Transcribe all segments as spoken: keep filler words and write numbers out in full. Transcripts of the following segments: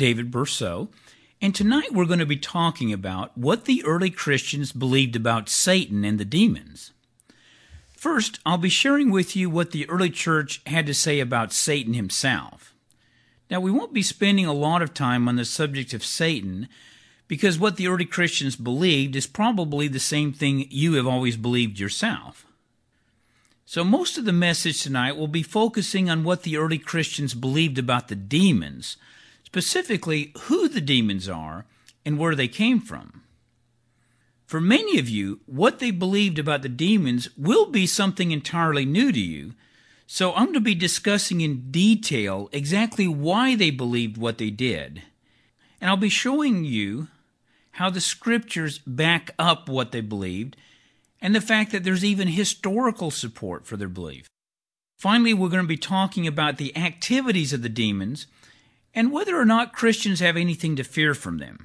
David Berceau, and tonight we're going to be talking about what the early Christians believed about Satan and the demons. First, I'll be sharing with you what the early church had to say about Satan himself. Now, we won't be spending a lot of time on the subject of Satan because what the early Christians believed is probably the same thing you have always believed yourself. So most of the message tonight will be focusing on what the early Christians believed about the demons, specifically who the demons are and where they came from. For many of you, what they believed about the demons will be something entirely new to you, so I'm going to be discussing in detail exactly why they believed what they did. And I'll be showing you how the scriptures back up what they believed and the fact that there's even historical support for their belief. Finally, we're going to be talking about the activities of the demons and whether or not Christians have anything to fear from them.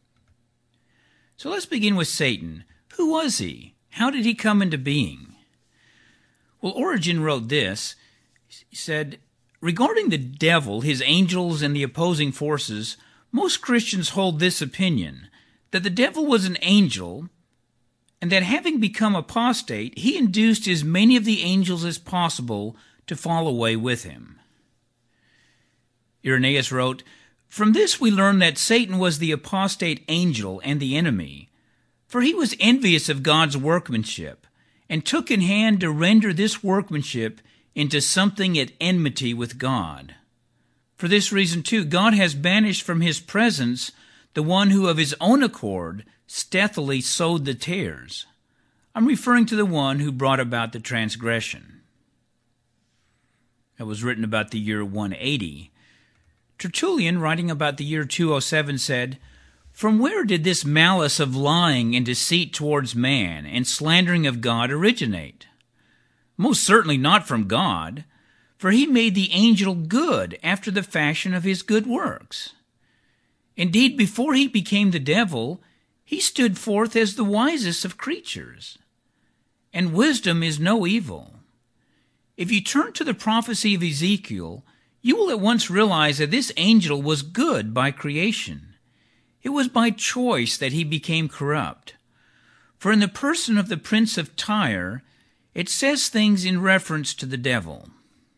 So let's begin with Satan. Who was he? How did he come into being? Well, Origen wrote this. He said, regarding the devil, his angels, and the opposing forces, most Christians hold this opinion, that the devil was an angel, and that having become apostate, he induced as many of the angels as possible to fall away with him. Irenaeus wrote, from this we learn that Satan was the apostate angel and the enemy, for he was envious of God's workmanship, and took in hand to render this workmanship into something at enmity with God. For this reason, too, God has banished from his presence the one who of his own accord stealthily sowed the tares. I'm referring to the one who brought about the transgression. That was written about the year one eighty. Tertullian, writing about the year two oh seven, said, from where did this malice of lying and deceit towards man and slandering of God originate? Most certainly not from God, for he made the angel good after the fashion of his good works. Indeed, before he became the devil, he stood forth as the wisest of creatures. And wisdom is no evil. If you turn to the prophecy of Ezekiel, you will at once realize that this angel was good by creation. It was by choice that he became corrupt. For in the person of the prince of Tyre, it says things in reference to the devil.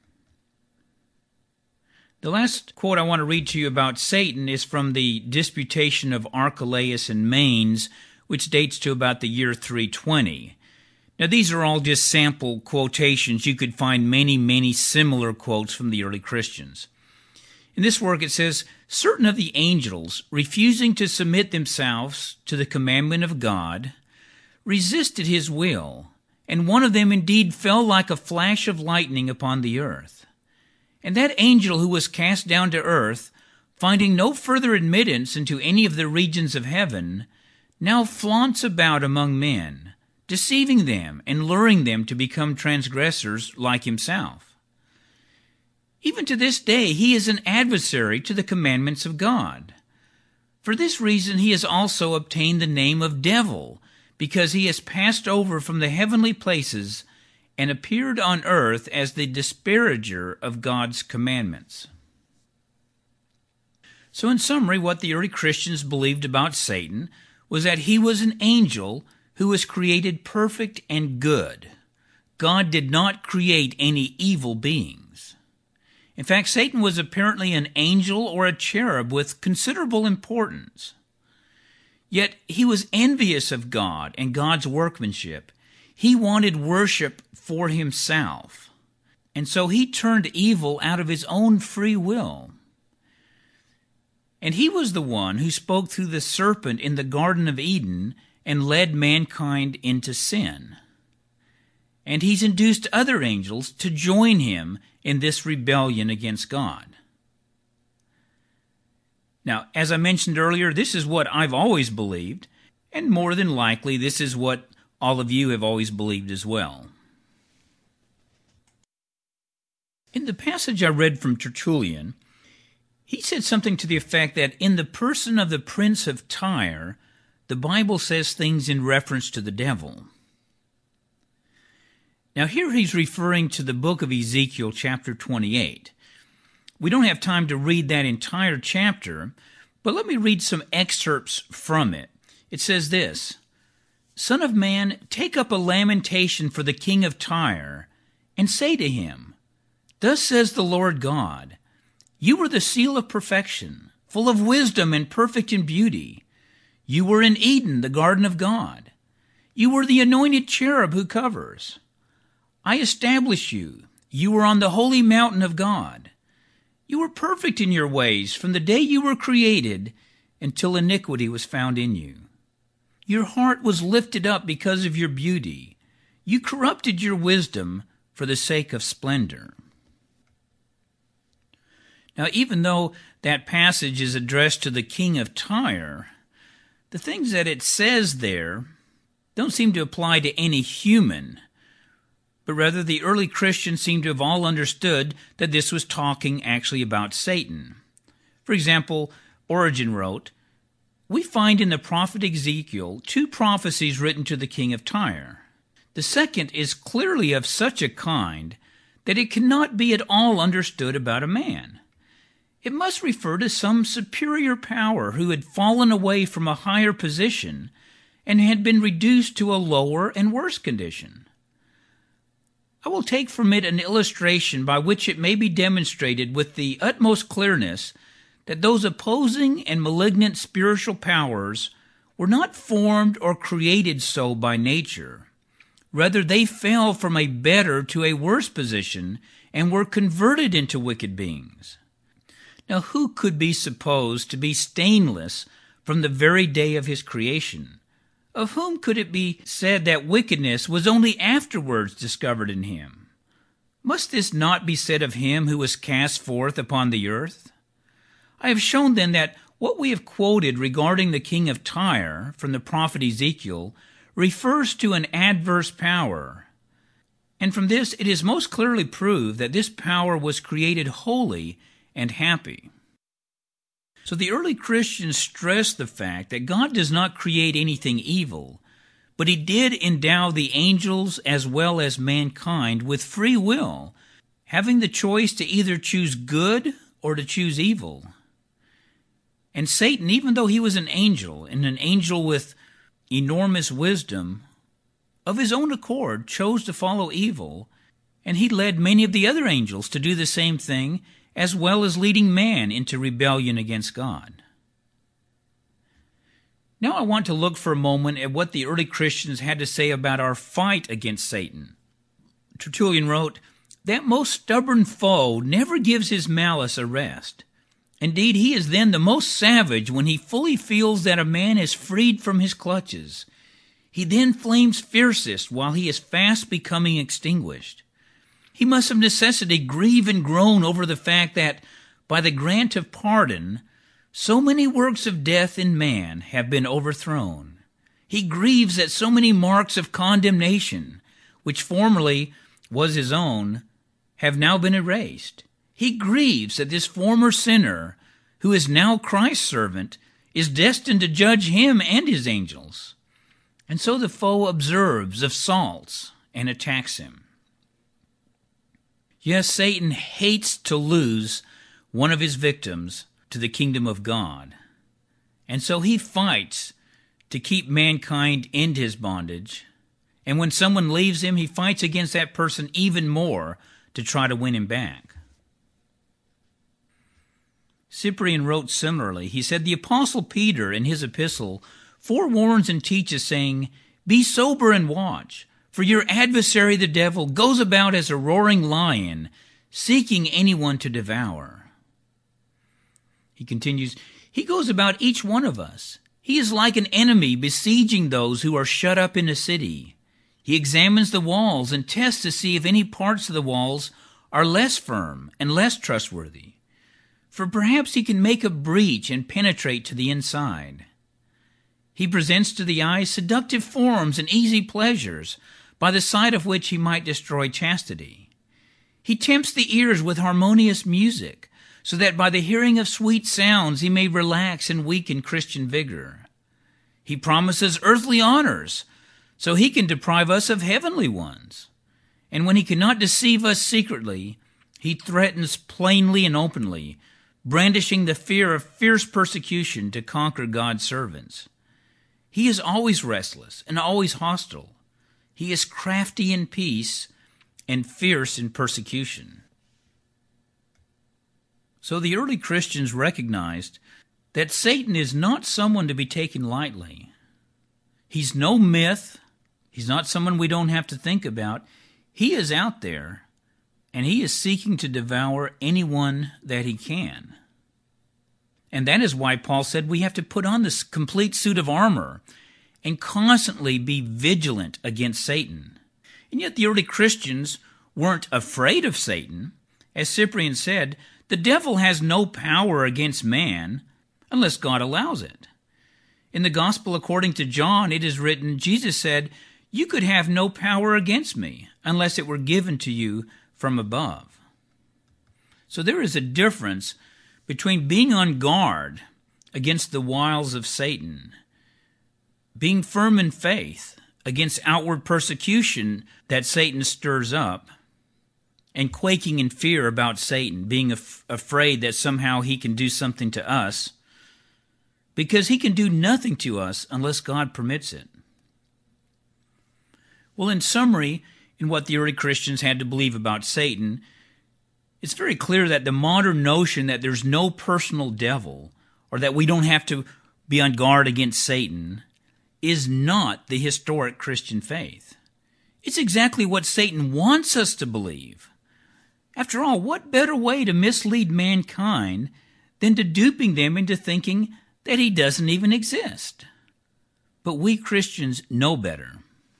The last quote I want to read to you about Satan is from the Disputation of Archelaus and Manes, which dates to about the year three twenty. Now, these are all just sample quotations. You could find many, many similar quotes from the early Christians. In this work, it says, certain of the angels, refusing to submit themselves to the commandment of God, resisted his will, and one of them indeed fell like a flash of lightning upon the earth. And that angel who was cast down to earth, finding no further admittance into any of the regions of heaven, now flaunts about among men, deceiving them and luring them to become transgressors like himself. Even to this day he is an adversary to the commandments of God. For this reason he has also obtained the name of devil, because he has passed over from the heavenly places and appeared on earth as the disparager of God's commandments. So in summary, what the early Christians believed about Satan was that he was an angel who was created perfect and good. God did not create any evil beings. In fact, Satan was apparently an angel or a cherub with considerable importance. Yet he was envious of God and God's workmanship. He wanted worship for himself, and so he turned evil out of his own free will. And he was the one who spoke through the serpent in the Garden of Eden and led mankind into sin. And he's induced other angels to join him in this rebellion against God. Now, as I mentioned earlier, this is what I've always believed, and more than likely this is what all of you have always believed as well. In the passage I read from Tertullian, he said something to the effect that in the person of the prince of Tyre, the Bible says things in reference to the devil. Now here he's referring to the book of Ezekiel chapter twenty-eight. We don't have time to read that entire chapter, but let me read some excerpts from it. It says this, "Son of man, take up a lamentation for the king of Tyre, and say to him, Thus says the Lord God, You were the seal of perfection, full of wisdom and perfect in beauty. You were in Eden, the garden of God. You were the anointed cherub who covers. I established you. You were on the holy mountain of God. You were perfect in your ways from the day you were created until iniquity was found in you. Your heart was lifted up because of your beauty. You corrupted your wisdom for the sake of splendor." Now, even though that passage is addressed to the king of Tyre, the things that it says there don't seem to apply to any human, but rather the early Christians seem to have all understood that this was talking actually about Satan. For example, Origen wrote, "We find in the prophet Ezekiel two prophecies written to the king of Tyre. The second is clearly of such a kind that it cannot be at all understood about a man. It must refer to some superior power who had fallen away from a higher position and had been reduced to a lower and worse condition. I will take from it an illustration by which it may be demonstrated with the utmost clearness that those opposing and malignant spiritual powers were not formed or created so by nature. Rather, they fell from a better to a worse position and were converted into wicked beings. Now, who could be supposed to be stainless from the very day of his creation? Of whom could it be said that wickedness was only afterwards discovered in him? Must this not be said of him who was cast forth upon the earth? I have shown then that what we have quoted regarding the king of Tyre from the prophet Ezekiel refers to an adverse power. And from this it is most clearly proved that this power was created holy and happy. So the early Christians stressed the fact that God does not create anything evil, but he did endow the angels as well as mankind with free will, having the choice to either choose good or to choose evil. And Satan, even though he was an angel, and an angel with enormous wisdom, of his own accord chose to follow evil, and he led many of the other angels to do the same thing, as well as leading man into rebellion against God. Now I want to look for a moment at what the early Christians had to say about our fight against Satan. Tertullian wrote, "That most stubborn foe never gives his malice a rest. Indeed, he is then the most savage when he fully feels that a man is freed from his clutches. He then flames fiercest while he is fast becoming extinguished. He must of necessity grieve and groan over the fact that, by the grant of pardon, so many works of death in man have been overthrown. He grieves that so many marks of condemnation, which formerly was his own, have now been erased. He grieves that this former sinner, who is now Christ's servant, is destined to judge him and his angels. And so the foe observes, assaults, and attacks him." Yes, Satan hates to lose one of his victims to the kingdom of God. And so he fights to keep mankind in his bondage. And when someone leaves him, he fights against that person even more to try to win him back. Cyprian wrote similarly. He said, "The Apostle Peter in his epistle forewarns and teaches, saying, Be sober and watch. For your adversary the devil goes about as a roaring lion, seeking anyone to devour." He continues, "He goes about each one of us. He is like an enemy besieging those who are shut up in a city. He examines the walls and tests to see if any parts of the walls are less firm and less trustworthy. For perhaps he can make a breach and penetrate to the inside. He presents to the eye seductive forms and easy pleasures, by the sight of which he might destroy chastity. He tempts the ears with harmonious music, so that by the hearing of sweet sounds he may relax and weaken Christian vigor. He promises earthly honors, so he can deprive us of heavenly ones. And when he cannot deceive us secretly, He threatens plainly and openly, brandishing the fear of fierce persecution to conquer God's servants. He is always restless and always hostile. He is crafty in peace and fierce in persecution. So the early Christians recognized that Satan is not someone to be taken lightly. He's no myth. He's not someone we don't have to think about. He is out there, and he is seeking to devour anyone that he can. And that is why Paul said we have to put on this complete suit of armor and constantly be vigilant against Satan. And yet the early Christians weren't afraid of Satan. As Cyprian said, the devil has no power against man unless God allows it. In the Gospel according to John, it is written, Jesus said, "You could have no power against me unless it were given to you from above." So there is a difference between being on guard against the wiles of Satan, being firm in faith against outward persecution that Satan stirs up, and quaking in fear about Satan, being af- afraid that somehow he can do something to us, because he can do nothing to us unless God permits it. Well, in summary, in what the early Christians had to believe about Satan, it's very clear that the modern notion that there's no personal devil, or that we don't have to be on guard against Satan, is not the historic Christian faith. It's exactly what Satan wants us to believe. After all, what better way to mislead mankind than to duping them into thinking that he doesn't even exist? But we Christians know better.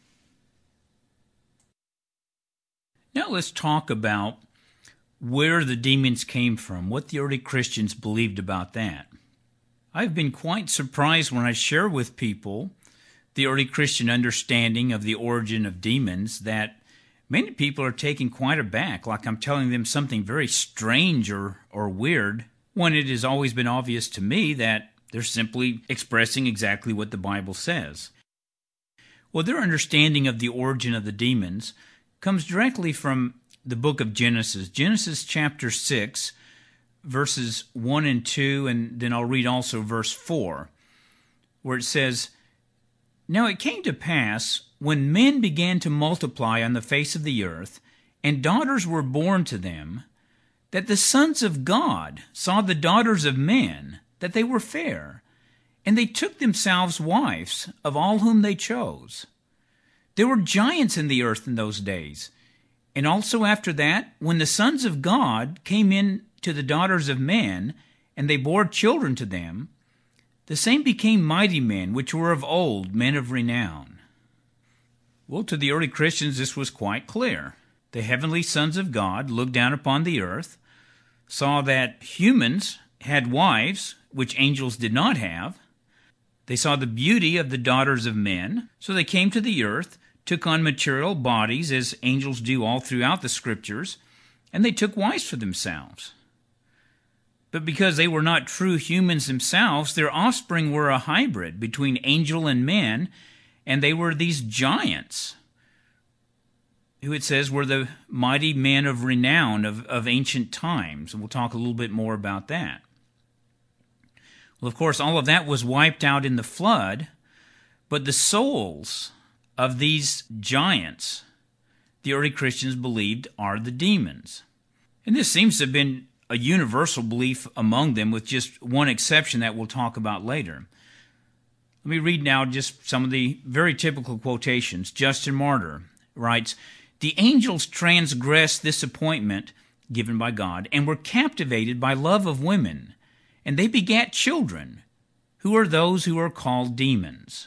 Now let's talk about where the demons came from, what the early Christians believed about that. I've been quite surprised when I share with people the early Christian understanding of the origin of demons that many people are taken quite aback, like I'm telling them something very strange or, or weird, when it has always been obvious to me that they're simply expressing exactly what the Bible says. Well, their understanding of the origin of the demons comes directly from the book of Genesis, Genesis chapter six, verses one and two, and then I'll read also verse four, where it says, "Now it came to pass, when men began to multiply on the face of the earth, and daughters were born to them, that the sons of God saw the daughters of men, that they were fair, and they took themselves wives of all whom they chose. There were giants in the earth in those days, and also after that, when the sons of God came in to the daughters of men, and they bore children to them, the same became mighty men, which were of old, men of renown." Well, to the early Christians, this was quite clear. The heavenly sons of God looked down upon the earth, saw that humans had wives, which angels did not have. They saw the beauty of the daughters of men, so they came to the earth, took on material bodies, as angels do all throughout the Scriptures, and they took wives for themselves. But because they were not true humans themselves, their offspring were a hybrid between angel and men, and they were these giants, who it says were the mighty men of renown of, of ancient times. And we'll talk a little bit more about that. Well, of course, all of that was wiped out in the flood, but the souls of these giants, the early Christians believed, are the demons. And this seems to have been a universal belief among them, with just one exception that we'll talk about later. Let me read now just some of the very typical quotations. Justin Martyr writes, "The angels transgressed this appointment given by God and were captivated by love of women, and they begat children, who are those who are called demons."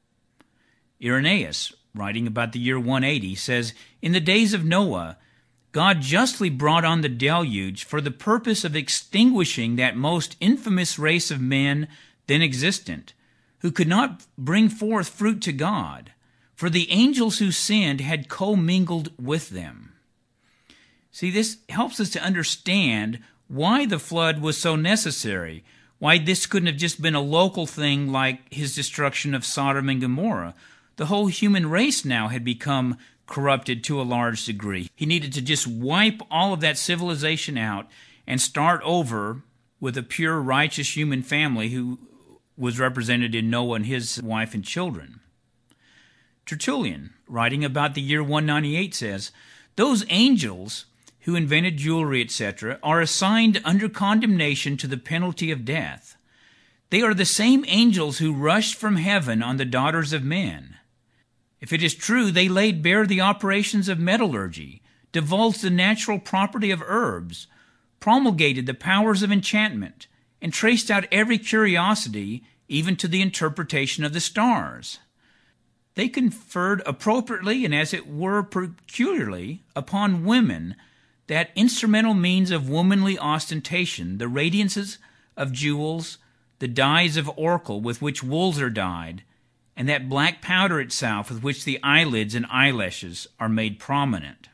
Irenaeus, writing about the year one eighty, says, "In the days of Noah, God justly brought on the deluge for the purpose of extinguishing that most infamous race of men then existent, who could not bring forth fruit to God, for the angels who sinned had commingled with them." See, this helps us to understand why the flood was so necessary, why this couldn't have just been a local thing like his destruction of Sodom and Gomorrah. The whole human race now had become corrupted to a large degree. He needed to just wipe all of that civilization out and start over with a pure, righteous human family who was represented in Noah and his wife and children. Tertullian, writing about the year one ninety-eight, says, "Those angels who invented jewelry, et cetera, are assigned under condemnation to the penalty of death. They are the same angels who rushed from heaven on the daughters of men. If it is true, they laid bare the operations of metallurgy, divulged the natural property of herbs, promulgated the powers of enchantment, and traced out every curiosity, even to the interpretation of the stars. They conferred appropriately and as it were peculiarly upon women that instrumental means of womanly ostentation, the radiances of jewels, the dyes of orchil with which wools are dyed, and that black powder itself with which the eyelids and eyelashes are made prominent."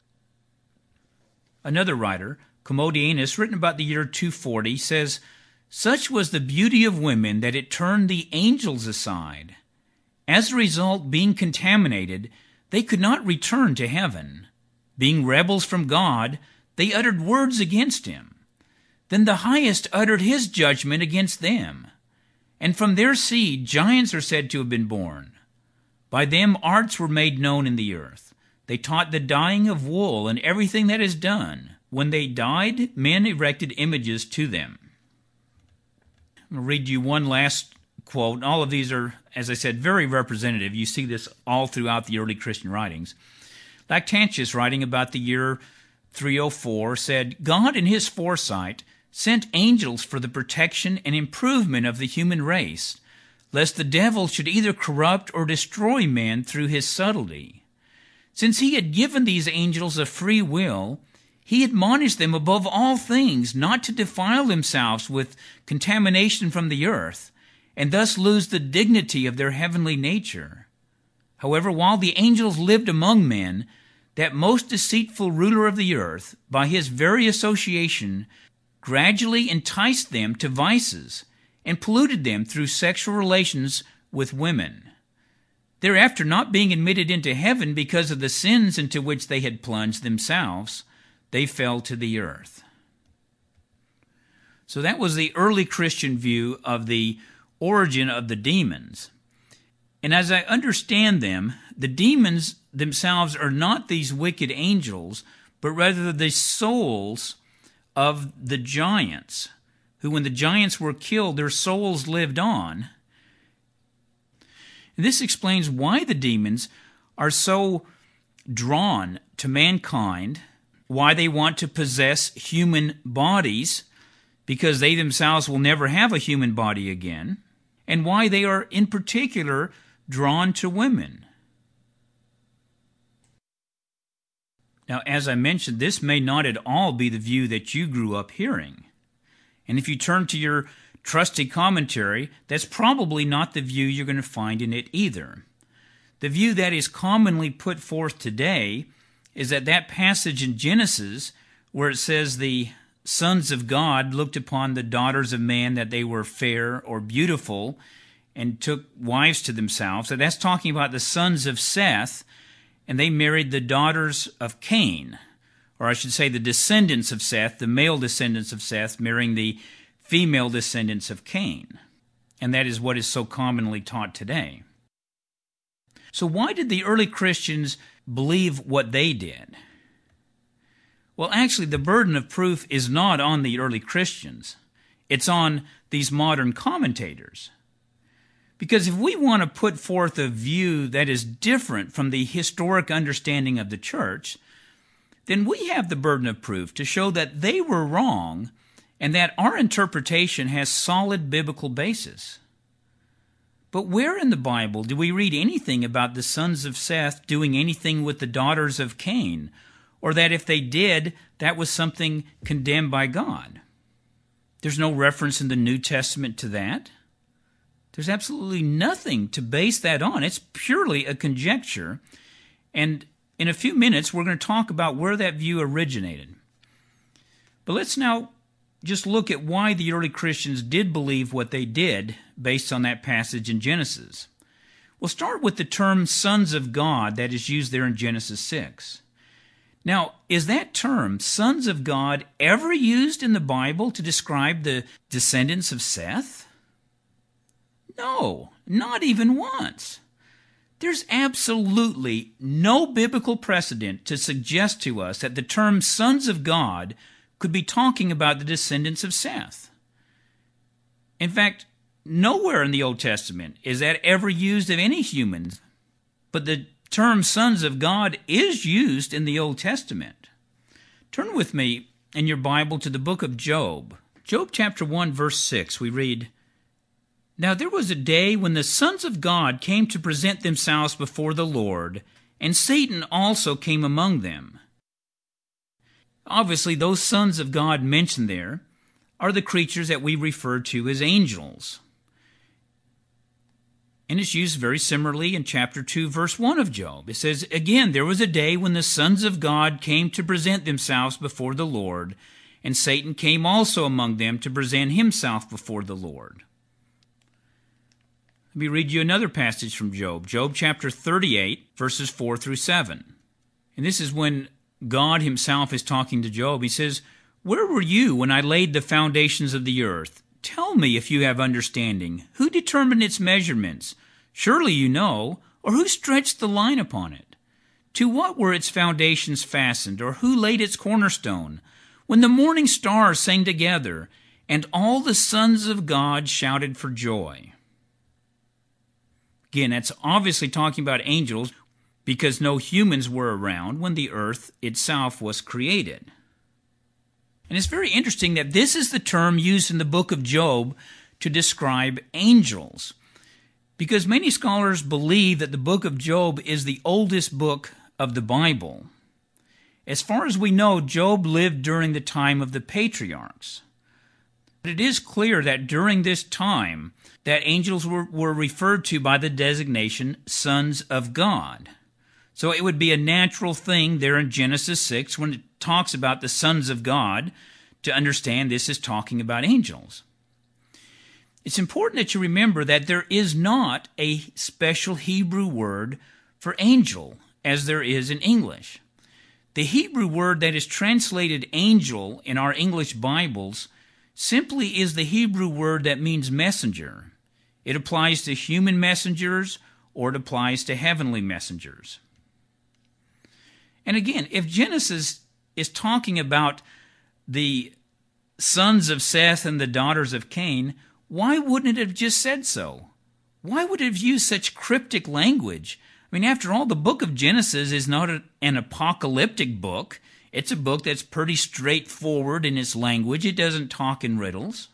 Another writer, Commodianus, written about the year two forty, says, "Such was the beauty of women that it turned the angels aside. As a result, being contaminated, they could not return to heaven. Being rebels from God, they uttered words against him. Then the highest uttered his judgment against them. And from their seed giants are said to have been born. By them arts were made known in the earth. They taught the dyeing of wool and everything that is done. When they died, men erected images to them." I'm going to read you one last quote. All of these are, as I said, very representative. You see this all throughout the early Christian writings. Lactantius, writing about the year three oh four, said, "God in his foresight sent angels for the protection and improvement of the human race, lest the devil should either corrupt or destroy man through his subtlety. Since he had given these angels a free will, he admonished them above all things not to defile themselves with contamination from the earth, and thus lose the dignity of their heavenly nature. However, while the angels lived among men, that most deceitful ruler of the earth, by his very association, gradually enticed them to vices and polluted them through sexual relations with women. Thereafter, not being admitted into heaven because of the sins into which they had plunged themselves, they fell to the earth." So that was the early Christian view of the origin of the demons. And as I understand them, the demons themselves are not these wicked angels, but rather the souls of the giants, who when the giants were killed, their souls lived on. And this explains why the demons are so drawn to mankind, why they want to possess human bodies, because they themselves will never have a human body again, and why they are in particular drawn to women. Now, as I mentioned, this may not at all be the view that you grew up hearing. And if you turn to your trusty commentary, that's probably not the view you're going to find in it either. The view that is commonly put forth today is that that passage in Genesis where it says the sons of God looked upon the daughters of man that they were fair or beautiful and took wives to themselves, that that's talking about the sons of Seth, and they married the daughters of Cain, or I should say the descendants of Seth, the male descendants of Seth, marrying the female descendants of Cain. And that is what is so commonly taught today. So why did the early Christians believe what they did? Well, actually, the burden of proof is not on the early Christians. It's on these modern commentators. Because if we want to put forth a view that is different from the historic understanding of the church, then we have the burden of proof to show that they were wrong and that our interpretation has solid biblical basis. But where in the Bible do we read anything about the sons of Seth doing anything with the daughters of Cain, or that if they did, that was something condemned by God? There's no reference in the New Testament to that. There's absolutely nothing to base that on. It's purely a conjecture. And in a few minutes, we're going to talk about where that view originated. But let's now just look at why the early Christians did believe what they did based on that passage in Genesis. We'll start with the term sons of God that is used there in Genesis six. Now, is that term, sons of God, ever used in the Bible to describe the descendants of Seth? No, not even once. There's absolutely no biblical precedent to suggest to us that the term sons of God could be talking about the descendants of Seth. In fact, nowhere in the Old Testament is that ever used of any humans, but the term sons of God is used in the Old Testament. Turn with me in your Bible to the book of Job. Job chapter one, verse six, we read, "Now there was a day when the sons of God came to present themselves before the Lord, and Satan also came among them." Obviously, those sons of God mentioned there are the creatures that we refer to as angels. And it's used very similarly in chapter two, verse one of Job. It says, "Again, there was a day when the sons of God came to present themselves before the Lord, and Satan came also among them to present himself before the Lord." Let me read you another passage from Job. Job chapter thirty-eight, verses four through seven. And this is when God himself is talking to Job. He says, "Where were you when I laid the foundations of the earth? Tell me if you have understanding. Who determined its measurements? Surely you know. Or who stretched the line upon it? To what were its foundations fastened? Or who laid its cornerstone? When the morning stars sang together, and all the sons of God shouted for joy." Again, that's obviously talking about angels because no humans were around when the earth itself was created. And it's very interesting that this is the term used in the book of Job to describe angels, because many scholars believe that the book of Job is the oldest book of the Bible. As far as we know, Job lived during the time of the patriarchs. But it is clear that during this time, that angels were, were referred to by the designation sons of God. So it would be a natural thing there in Genesis six when it talks about the sons of God to understand this is talking about angels. It's important that you remember that there is not a special Hebrew word for angel as there is in English. The Hebrew word that is translated angel in our English Bibles simply is the Hebrew word that means messenger. It applies to human messengers or it applies to heavenly messengers. And again, if Genesis is talking about the sons of Seth and the daughters of Cain, why wouldn't it have just said so? Why would it have used such cryptic language? I mean, after all, the book of Genesis is not a, an apocalyptic book. It's a book that's pretty straightforward in its language. It doesn't talk in riddles.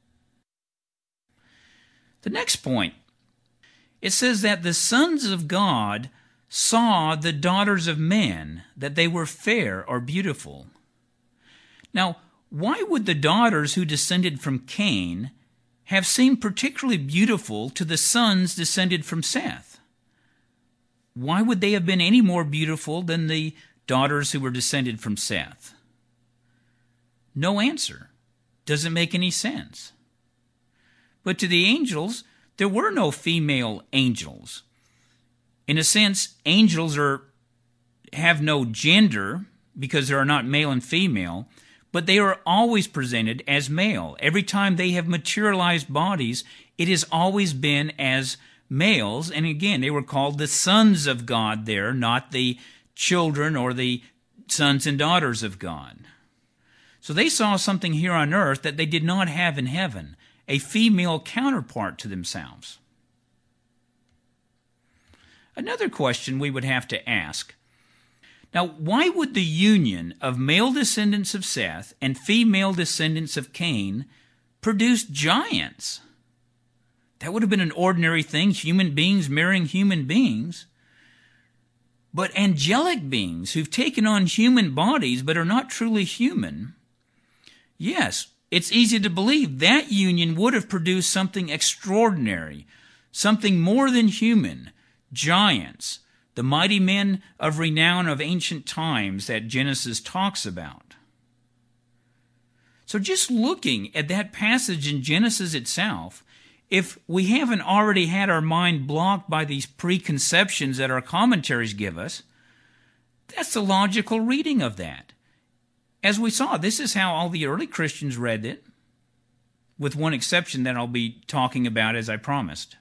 The next point, it says that the sons of God saw the daughters of men, that they were fair or beautiful. Now, why would the daughters who descended from Cain have seemed particularly beautiful to the sons descended from Seth? Why would they have been any more beautiful than the daughters who were descended from Seth? No answer. Doesn't make any sense. But to the angels, there were no female angels. In a sense, angels are have no gender because there are not male and female, but they are always presented as male. Every time they have materialized bodies, it has always been as males. And again, they were called the sons of God there, not the children or the sons and daughters of God. So they saw something here on earth that they did not have in heaven, a female counterpart to themselves. Another question we would have to ask. Now, why would the union of male descendants of Seth and female descendants of Cain produce giants? That would have been an ordinary thing, human beings marrying human beings. But angelic beings who've taken on human bodies but are not truly human, yes, it's easy to believe that union would have produced something extraordinary, something more than human, giants, the mighty men of renown of ancient times that Genesis talks about. So just looking at that passage in Genesis itself, if we haven't already had our mind blocked by these preconceptions that our commentaries give us, that's the logical reading of that. As we saw, this is how all the early Christians read it, with one exception that I'll be talking about as I promised.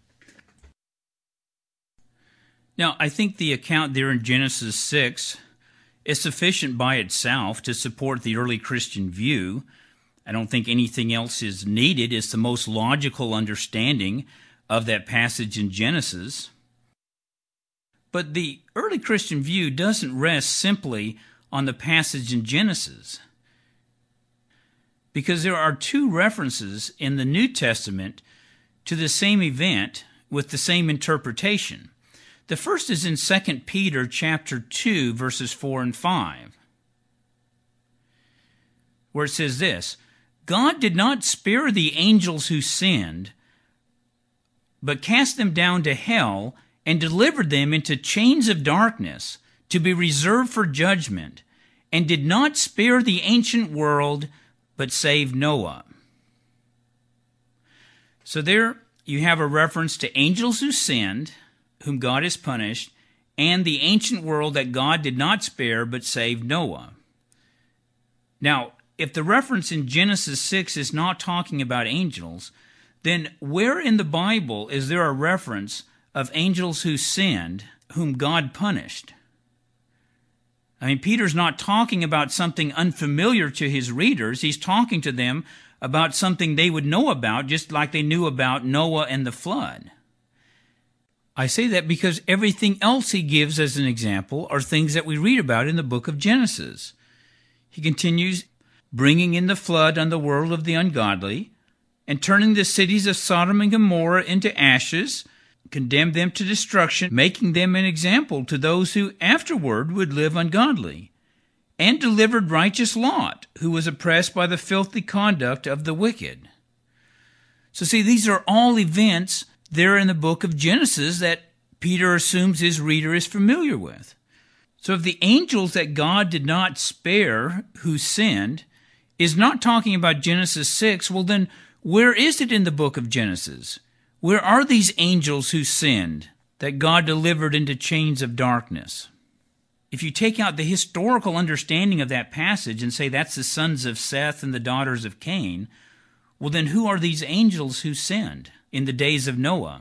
Now, I think the account there in Genesis six is sufficient by itself to support the early Christian view. I don't think anything else is needed. It's the most logical understanding of that passage in Genesis. But the early Christian view doesn't rest simply on the passage in Genesis, because there are two references in the New Testament to the same event with the same interpretation. The first is in Second Peter chapter two, verses four and five, where it says this, God did not spare the angels who sinned, but cast them down to hell and delivered them into chains of darkness to be reserved for judgment, and did not spare the ancient world, but saved Noah. So there you have a reference to angels who sinned, whom God has punished, and the ancient world that God did not spare, but saved Noah. Now, if the reference in Genesis six is not talking about angels, then where in the Bible is there a reference of angels who sinned, whom God punished? I mean, Peter's not talking about something unfamiliar to his readers. He's talking to them about something they would know about, just like they knew about Noah and the flood. I say that because everything else he gives as an example are things that we read about in the book of Genesis. He continues, bringing in the flood on the world of the ungodly, and turning the cities of Sodom and Gomorrah into ashes, condemned them to destruction, making them an example to those who afterward would live ungodly, and delivered righteous Lot, who was oppressed by the filthy conduct of the wicked. So see, these are all events there in the book of Genesis that Peter assumes his reader is familiar with. So if the angels that God did not spare who sinned is not talking about Genesis six, well then where is it in the book of Genesis? Where are these angels who sinned that God delivered into chains of darkness? If you take out the historical understanding of that passage and say that's the sons of Seth and the daughters of Cain, well then who are these angels who sinned in the days of Noah?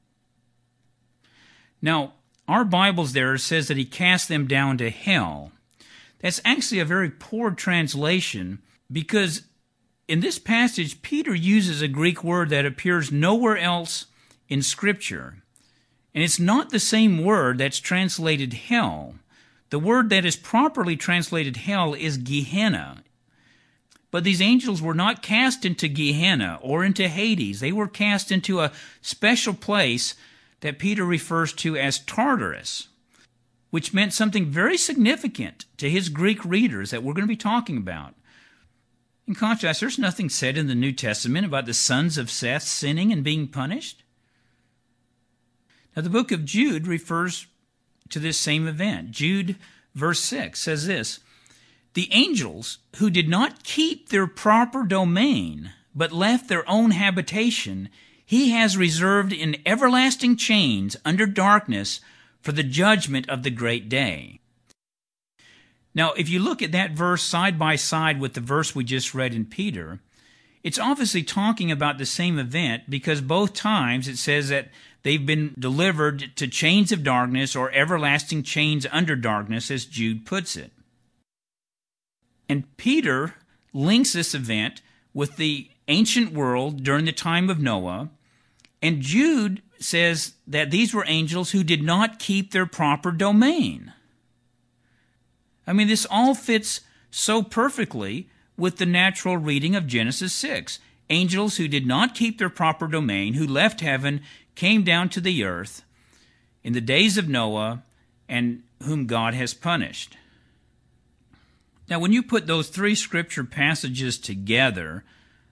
Now, our Bibles there says that he cast them down to hell. That's actually a very poor translation, because in this passage, Peter uses a Greek word that appears nowhere else in Scripture. And it's not the same word that's translated hell. The word that is properly translated hell is Gehenna. But these angels were not cast into Gehenna or into Hades. They were cast into a special place that Peter refers to as Tartarus, which meant something very significant to his Greek readers that we're going to be talking about. In contrast, there's nothing said in the New Testament about the sons of Seth sinning and being punished. Now, the book of Jude refers to this same event. Jude, verse six, says this, the angels who did not keep their proper domain, but left their own habitation, he has reserved in everlasting chains under darkness for the judgment of the great day. Now, if you look at that verse side by side with the verse we just read in Peter, it's obviously talking about the same event, because both times it says that they've been delivered to chains of darkness or everlasting chains under darkness, as Jude puts it. And Peter links this event with the ancient world during the time of Noah, and Jude says that these were angels who did not keep their proper domain. I mean, this all fits so perfectly with the natural reading of Genesis six. Angels who did not keep their proper domain, who left heaven, came down to the earth in the days of Noah, and whom God has punished. Now, when you put those three scripture passages together,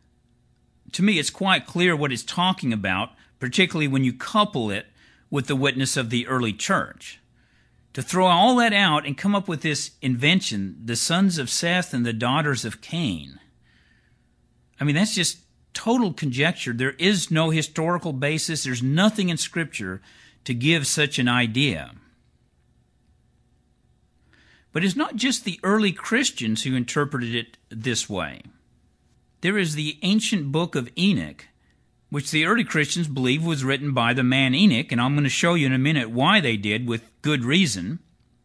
to me it's quite clear what it's talking about, particularly when you couple it with the witness of the early church. To throw all that out and come up with this invention, the sons of Seth and the daughters of Cain. I mean, that's just total conjecture. There is no historical basis. There's nothing in Scripture to give such an idea. But it's not just the early Christians who interpreted it this way. There is the ancient book of Enoch, which the early Christians believe was written by the man Enoch, and I'm going to show you in a minute why they did with good reason.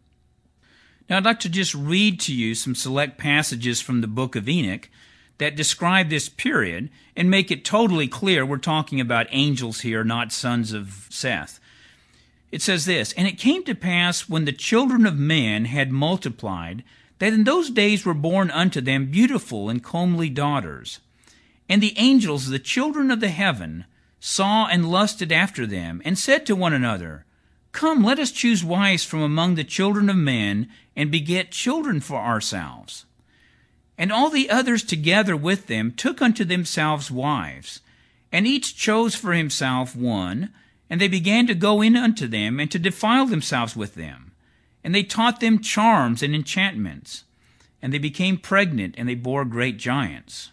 Now, I'd like to just read to you some select passages from the book of Enoch that describe this period and make it totally clear we're talking about angels here, not sons of Seth. It says this, "And it came to pass, when the children of men had multiplied, that in those days were born unto them beautiful and comely daughters. And the angels, the children of the heaven, saw and lusted after them, and said to one another, Come, let us choose wives from among the children of men, and beget children for ourselves. And all the others together with them took unto themselves wives, and each chose for himself one, and they began to go in unto them, and to defile themselves with them. And they taught them charms and enchantments, and they became pregnant, and they bore great giants.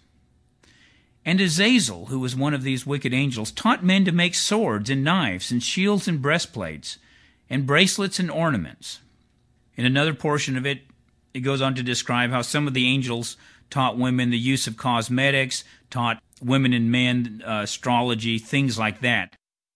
And Azazel, who was one of these wicked angels, taught men to make swords and knives and shields and breastplates and bracelets and ornaments." In another portion of it, it goes on to describe how some of the angels taught women the use of cosmetics, taught women and men uh, astrology, things like that.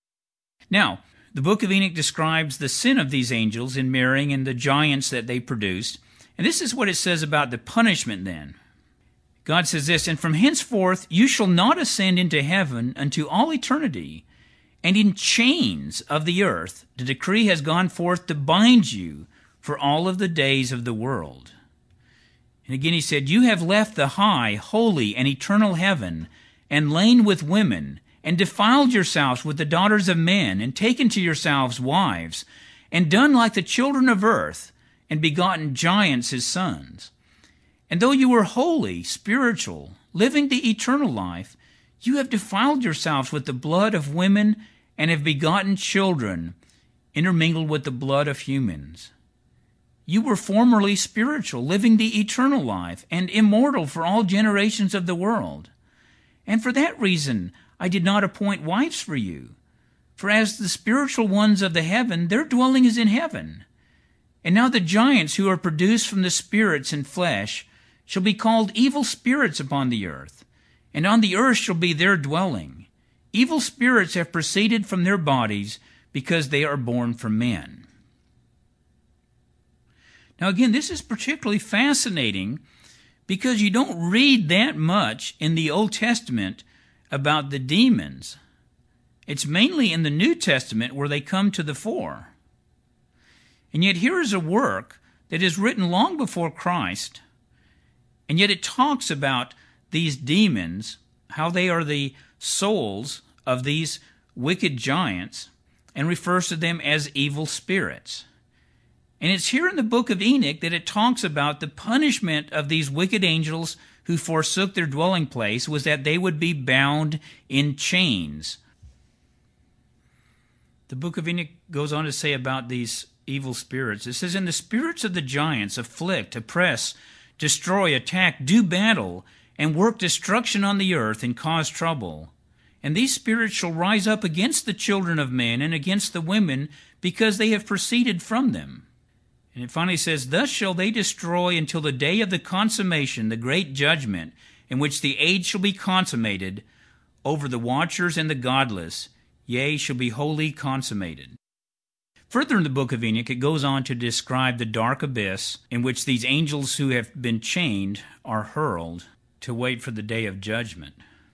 Now, the book of Enoch describes the sin of these angels in marrying and the giants that they produced. And this is what it says about the punishment then. God says this, "And from henceforth you shall not ascend into heaven unto all eternity, and in chains of the earth the decree has gone forth to bind you for all of the days of the world." And again he said, "You have left the high, holy, and eternal heaven, and lain with women, and defiled yourselves with the daughters of men, and taken to yourselves wives, and done like the children of earth, and begotten giants as sons. And though you were holy, spiritual, living the eternal life, you have defiled yourselves with the blood of women, and have begotten children, intermingled with the blood of humans. You were formerly spiritual, living the eternal life, and immortal for all generations of the world. And for that reason I did not appoint wives for you. For as the spiritual ones of the heaven, their dwelling is in heaven. And now the giants who are produced from the spirits and flesh shall be called evil spirits upon the earth, and on the earth shall be their dwelling. Evil spirits have proceeded from their bodies, because they are born from men." Now again, this is particularly fascinating because you don't read that much in the Old Testament about the demons. It's mainly in the New Testament where they come to the fore. And yet here is a work that is written long before Christ, and yet it talks about these demons, how they are the souls of these wicked giants, and refers to them as evil spirits. And it's here in the book of Enoch that it talks about the punishment of these wicked angels who forsook their dwelling place was that they would be bound in chains. The book of Enoch goes on to say about these evil spirits. It says, "And the spirits of the giants afflict, oppress, destroy, attack, do battle, and work destruction on the earth, and cause trouble. And these spirits shall rise up against the children of men and against the women, because they have proceeded from them." And it finally says, "Thus shall they destroy until the day of the consummation, the great judgment, in which the age shall be consummated over the watchers and the godless, yea, shall be wholly consummated." Further in the book of Enoch, it goes on to describe the dark abyss in which these angels who have been chained are hurled to wait for the day of judgment.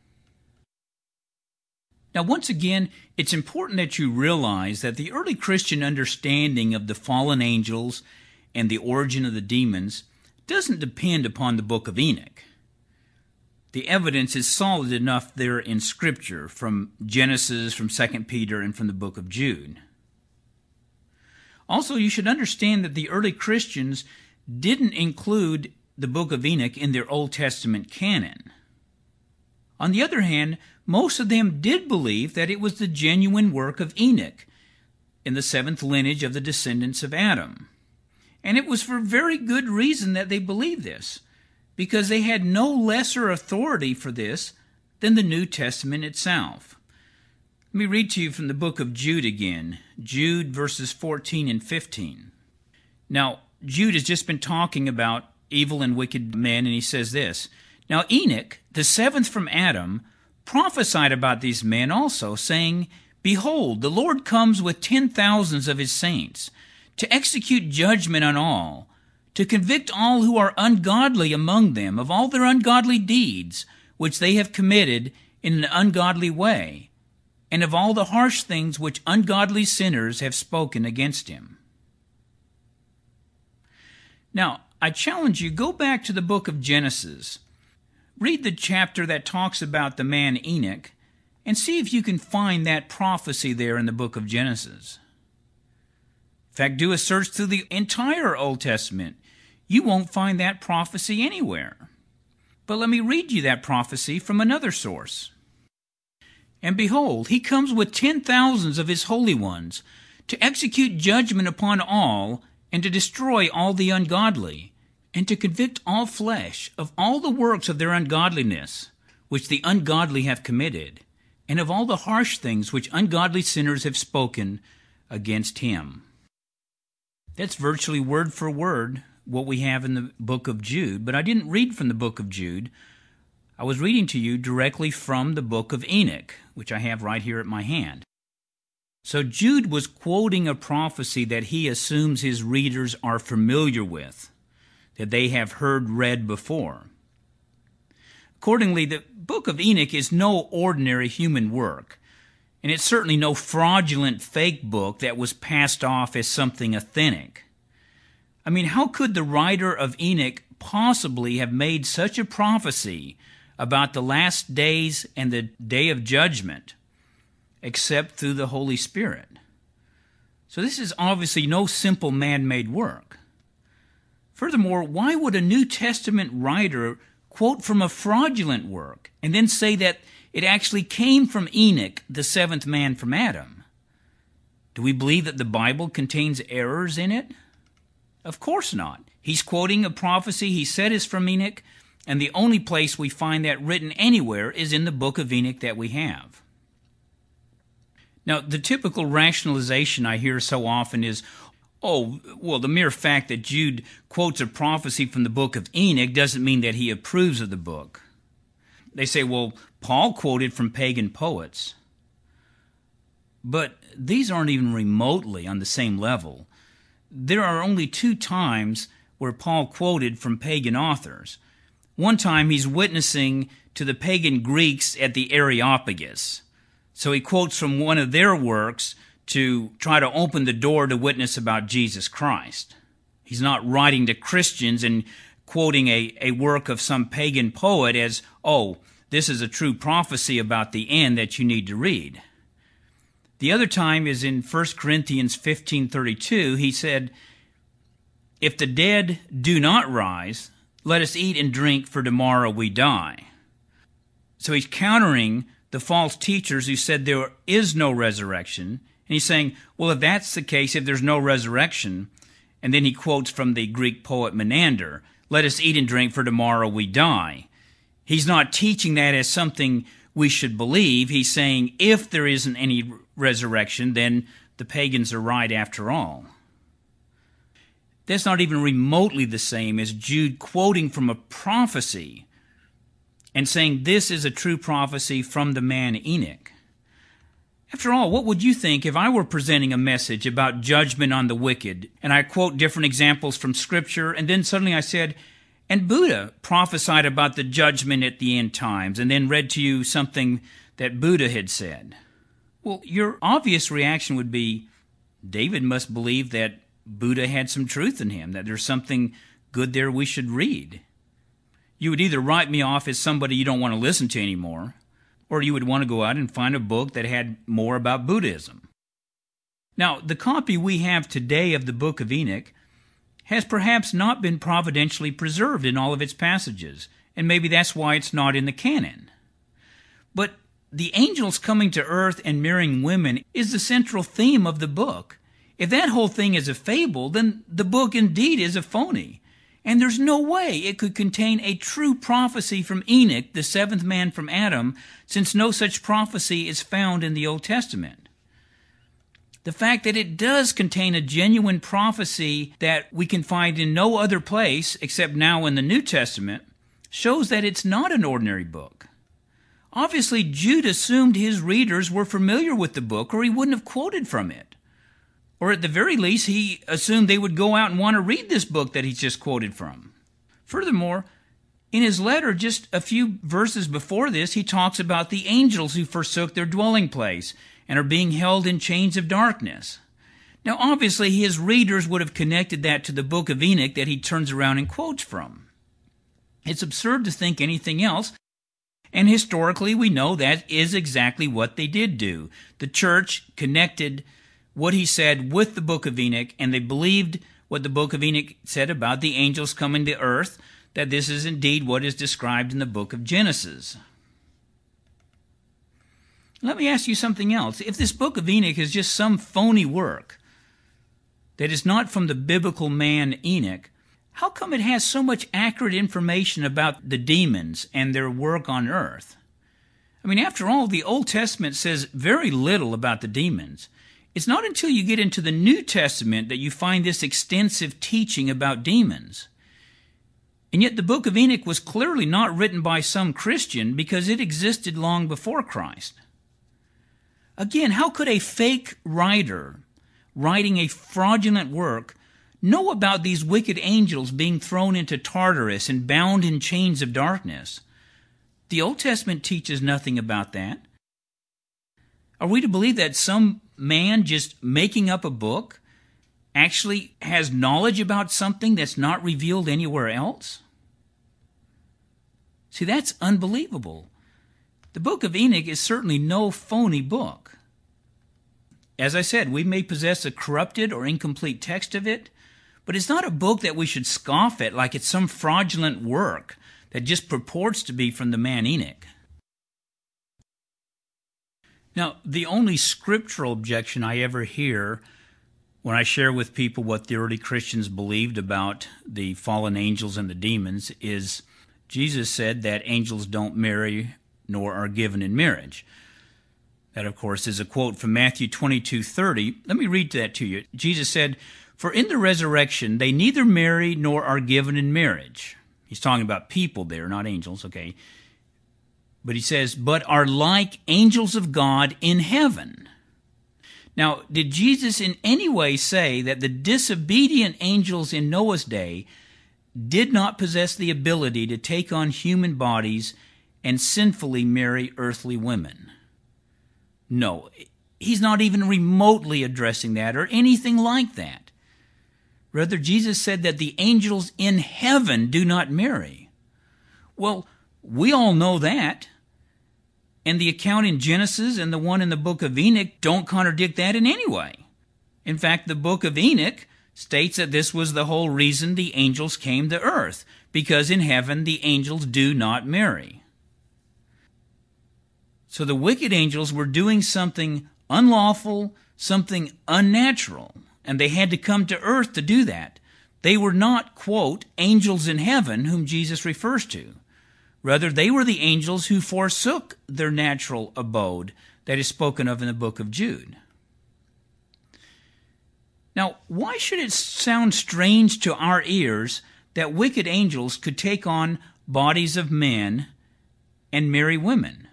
Now, once again, it's important that you realize that the early Christian understanding of the fallen angels and the origin of the demons doesn't depend upon the book of Enoch. The evidence is solid enough there in Scripture, from Genesis, from Second Peter, and from the book of Jude. Also, you should understand that the early Christians didn't include the book of Enoch in their Old Testament canon. On the other hand, most of them did believe that it was the genuine work of Enoch in the seventh lineage of the descendants of Adam. And it was for very good reason that they believed this, because they had no lesser authority for this than the New Testament itself. Let me read to you from the book of Jude again, Jude verses fourteen and fifteen. Now, Jude has just been talking about evil and wicked men, and he says this, "Now Enoch, the seventh from Adam, prophesied about these men also, saying, Behold, the Lord comes with ten thousands of his saints, to execute judgment on all, to convict all who are ungodly among them of all their ungodly deeds, which they have committed in an ungodly way, and of all the harsh things which ungodly sinners have spoken against him." Now, I challenge you, go back to the book of Genesis. Read the chapter that talks about the man Enoch, and see if you can find that prophecy there in the book of Genesis. In fact, do a search through the entire Old Testament. You won't find that prophecy anywhere. But let me read you that prophecy from another source. "And behold, he comes with ten thousands of his holy ones, to execute judgment upon all, and to destroy all the ungodly, and to convict all flesh of all the works of their ungodliness, which the ungodly have committed, and of all the harsh things which ungodly sinners have spoken against him." That's virtually word for word what we have in the book of Jude, but I didn't read from the book of Jude. I was reading to you directly from the book of Enoch, which I have right here at my hand. So Jude was quoting a prophecy that he assumes his readers are familiar with, that they have heard read before. Accordingly, the book of Enoch is no ordinary human work, and it's certainly no fraudulent fake book that was passed off as something authentic. I mean, how could the writer of Enoch possibly have made such a prophecy about the last days and the day of judgment except through the Holy Spirit? So this is obviously no simple man-made work. Furthermore, why would a New Testament writer quote from a fraudulent work and then say that it actually came from Enoch, the seventh man from Adam? Do we believe that the Bible contains errors in it? Of course not. He's quoting a prophecy he said is from Enoch, and the only place we find that written anywhere is in the book of Enoch that we have. Now, the typical rationalization I hear so often is, oh, well, the mere fact that Jude quotes a prophecy from the book of Enoch doesn't mean that he approves of the book. They say, well, Paul quoted from pagan poets. But these aren't even remotely on the same level. There are only two times where Paul quoted from pagan authors. One time he's witnessing to the pagan Greeks at the Areopagus. So he quotes from one of their works to try to open the door to witness about Jesus Christ. He's not writing to Christians and quoting a, a work of some pagan poet as, oh, this is a true prophecy about the end that you need to read. The other time is in First Corinthians fifteen thirty-two. He said, "If the dead do not rise, let us eat and drink, for tomorrow we die." So he's countering the false teachers who said there is no resurrection. And he's saying, well, if that's the case, if there's no resurrection, and then he quotes from the Greek poet Menander, "Let us eat and drink, for tomorrow we die." He's not teaching that as something we should believe. He's saying if there isn't any resurrection, then the pagans are right after all. That's not even remotely the same as Jude quoting from a prophecy and saying this is a true prophecy from the man Enoch. After all, what would you think if I were presenting a message about judgment on the wicked, and I quote different examples from Scripture, and then suddenly I said, and Buddha prophesied about the judgment at the end times, and then read to you something that Buddha had said? Well, your obvious reaction would be, David must believe that Buddha had some truth in him, that there's something good there we should read. You would either write me off as somebody you don't want to listen to anymore, or you would want to go out and find a book that had more about Buddhism. Now, the copy we have today of the Book of Enoch has perhaps not been providentially preserved in all of its passages, and maybe that's why it's not in the canon. But the angels coming to earth and marrying women is the central theme of the book. If that whole thing is a fable, then the book indeed is a phony. And there's no way it could contain a true prophecy from Enoch, the seventh man from Adam, since no such prophecy is found in the Old Testament. The fact that it does contain a genuine prophecy that we can find in no other place except now in the New Testament shows that it's not an ordinary book. Obviously, Jude assumed his readers were familiar with the book, or he wouldn't have quoted from it. Or at the very least, he assumed they would go out and want to read this book that he's just quoted from. Furthermore, in his letter, just a few verses before this, he talks about the angels who forsook their dwelling place and are being held in chains of darkness. Now, obviously, his readers would have connected that to the book of Enoch that he turns around and quotes from. It's absurd to think anything else, and historically we know that is exactly what they did do. The church connected what he said with the book of Enoch, and they believed what the book of Enoch said about the angels coming to earth, that this is indeed what is described in the book of Genesis. Let me ask you something else. If this book of Enoch is just some phony work that is not from the biblical man Enoch, how come it has so much accurate information about the demons and their work on earth? I mean, after all, the Old Testament says very little about the demons. It's not until you get into the New Testament that you find this extensive teaching about demons. And yet the book of Enoch was clearly not written by some Christian because it existed long before Christ. Again, how could a fake writer writing a fraudulent work know about these wicked angels being thrown into Tartarus and bound in chains of darkness? The Old Testament teaches nothing about that. Are we to believe that some man just making up a book actually has knowledge about something that's not revealed anywhere else? See, that's unbelievable. The book of Enoch is certainly no phony book. As I said, we may possess a corrupted or incomplete text of it, but it's not a book that we should scoff at like it's some fraudulent work that just purports to be from the man Enoch. Now, the only scriptural objection I ever hear when I share with people what the early Christians believed about the fallen angels and the demons is Jesus said that angels don't marry nor are given in marriage. That, of course, is a quote from Matthew twenty-two thirty. Let me read that to you. Jesus said, "For in the resurrection they neither marry nor are given in marriage." He's talking about people there, not angels, okay? But he says, "but are like angels of God in heaven." Now, did Jesus in any way say that the disobedient angels in Noah's day did not possess the ability to take on human bodies and sinfully marry earthly women? No, he's not even remotely addressing that or anything like that. Rather, Jesus said that the angels in heaven do not marry. Well, we all know that. And the account in Genesis and the one in the book of Enoch don't contradict that in any way. In fact, the book of Enoch states that this was the whole reason the angels came to earth, because in heaven the angels do not marry. So the wicked angels were doing something unlawful, something unnatural, and they had to come to earth to do that. They were not, quote, angels in heaven whom Jesus refers to. Rather, they were the angels who forsook their natural abode that is spoken of in the book of Jude. Now, why should it sound strange to our ears that wicked angels could take on bodies of men and marry women?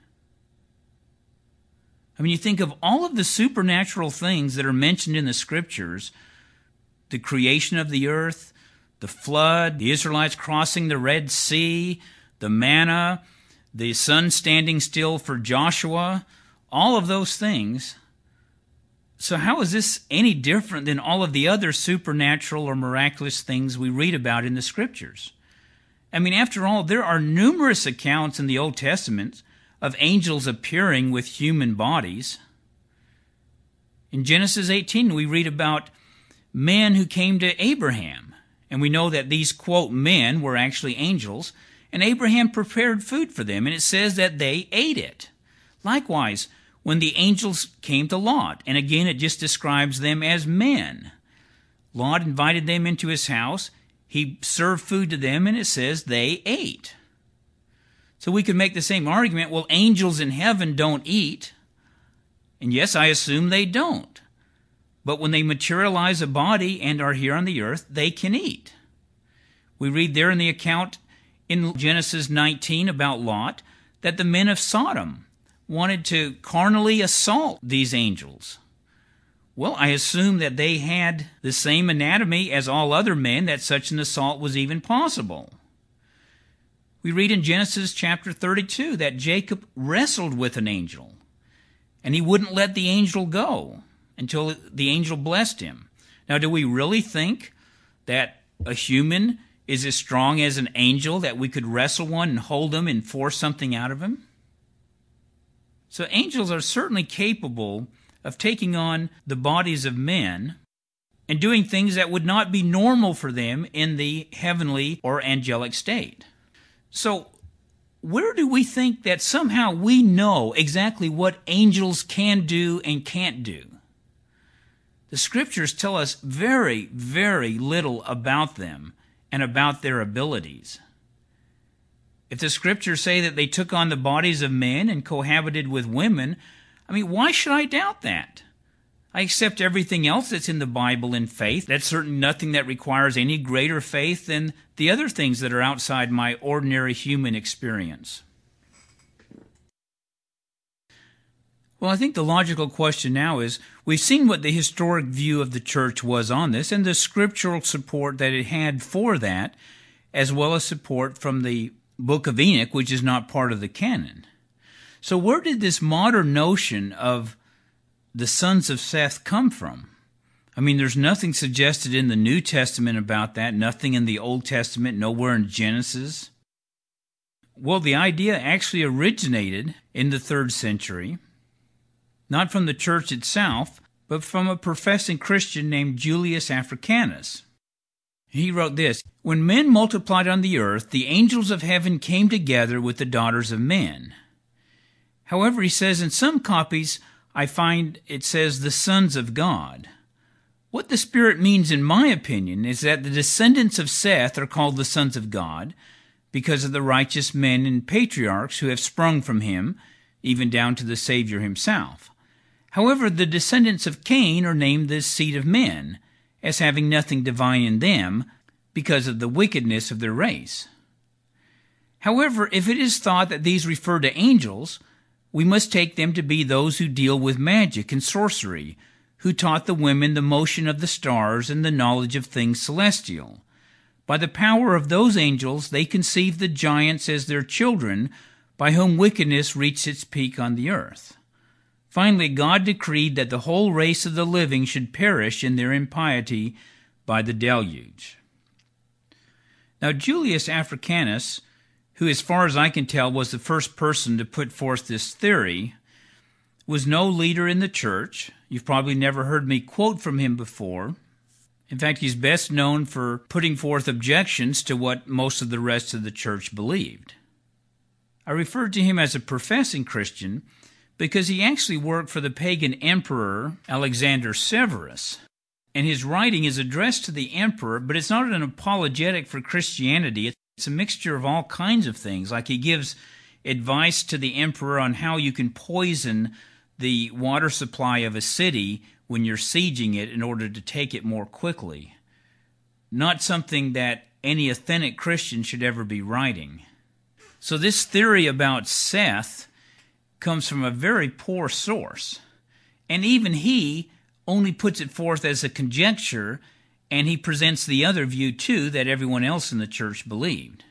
I mean, you think of all of the supernatural things that are mentioned in the Scriptures, the creation of the earth, the flood, the Israelites crossing the Red Sea, the manna, the sun standing still for Joshua, all of those things. So how is this any different than all of the other supernatural or miraculous things we read about in the Scriptures? I mean, after all, there are numerous accounts in the Old Testament of angels appearing with human bodies. In Genesis eighteen, we read about men who came to Abraham, and we know that these, quote, men were actually angels, and Abraham prepared food for them, and it says that they ate it. Likewise, when the angels came to Lot, and again it just describes them as men. Lot invited them into his house. He served food to them, and it says they ate. So we could make the same argument, well, angels in heaven don't eat. And yes, I assume they don't. But when they materialize a body and are here on the earth, they can eat. We read there in the account in Genesis nineteen about Lot that the men of Sodom wanted to carnally assault these angels. Well, I assume that they had the same anatomy as all other men, that such an assault was even possible. We read in Genesis chapter thirty-two that Jacob wrestled with an angel, and he wouldn't let the angel go until the angel blessed him. Now, do we really think that a human is as strong as an angel, that we could wrestle one and hold him and force something out of him? So angels are certainly capable of taking on the bodies of men and doing things that would not be normal for them in the heavenly or angelic state. So where do we think that somehow we know exactly what angels can do and can't do? The Scriptures tell us very, very little about them and about their abilities. If the Scriptures say that they took on the bodies of men and cohabited with women, I mean, why should I doubt that? I accept everything else that's in the Bible in faith. That's certainly nothing that requires any greater faith than the other things that are outside my ordinary human experience. Well, I think the logical question now is, we've seen what the historic view of the church was on this and the scriptural support that it had for that, as well as support from the Book of Enoch, which is not part of the canon. So where did this modern notion of the sons of Seth come from? I mean, there's nothing suggested in the New Testament about that, nothing in the Old Testament, nowhere in Genesis. Well, the idea actually originated in the third century, not from the church itself, but from a professing Christian named Julius Africanus. He wrote this: "When men multiplied on the earth, the angels of heaven came together with the daughters of men." However, he says in some copies, I find it says the sons of God. What the Spirit means, in my opinion, is that the descendants of Seth are called the sons of God because of the righteous men and patriarchs who have sprung from him, even down to the Savior himself. However, the descendants of Cain are named the seed of men, as having nothing divine in them because of the wickedness of their race. However, if it is thought that these refer to angels, we must take them to be those who deal with magic and sorcery, who taught the women the motion of the stars and the knowledge of things celestial. By the power of those angels, they conceived the giants as their children, by whom wickedness reached its peak on the earth. Finally, God decreed that the whole race of the living should perish in their impiety by the deluge. Now, Julius Africanus, who, as far as I can tell, was the first person to put forth this theory, was no leader in the church. You've probably never heard me quote from him before. In fact, he's best known for putting forth objections to what most of the rest of the church believed. I referred to him as a professing Christian because he actually worked for the pagan emperor Alexander Severus. And his writing is addressed to the emperor, but it's not an apologetic for Christianity. It's a mixture of all kinds of things. Like he gives advice to the emperor on how you can poison the water supply of a city when you're sieging it in order to take it more quickly. Not something that any authentic Christian should ever be writing. So this theory about Seth comes from a very poor source. And even he only puts it forth as a conjecture, and he presents the other view too that everyone else in the church believed.